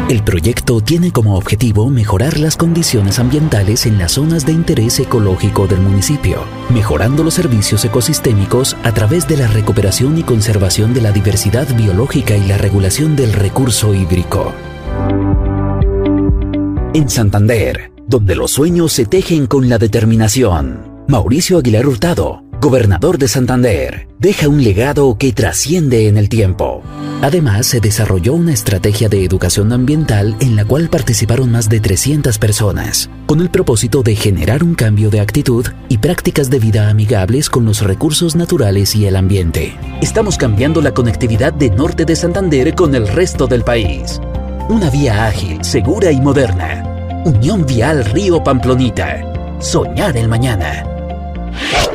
El proyecto tiene como objetivo mejorar las condiciones ambientales en las zonas de interés ecológico del municipio, mejorando los servicios ecosistémicos a través de la recuperación y conservación de la diversidad biológica y la regulación del recurso hídrico. En Santander, donde los sueños se tejen con la determinación, Mauricio Aguilar Hurtado, gobernador de Santander, deja un legado que trasciende en el tiempo. Además, se desarrolló una estrategia de educación ambiental en la cual participaron más de 300 personas, con el propósito de generar un cambio de actitud y prácticas de vida amigables con los recursos naturales y el ambiente. Estamos cambiando la conectividad de norte de Santander con el resto del país. Una vía ágil, segura y moderna. Unión Vial Río Pamplonita. Soñar el mañana.